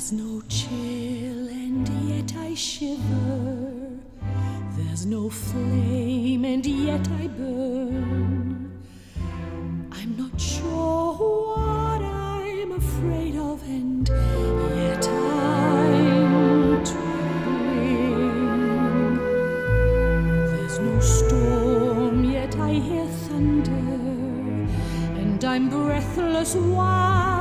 There's no chill and yet I shiver. There's no flame and yet I burn. I'm not sure what I'm afraid of and yet I'm trembling. There's no storm yet I hear thunder, and I'm breathless while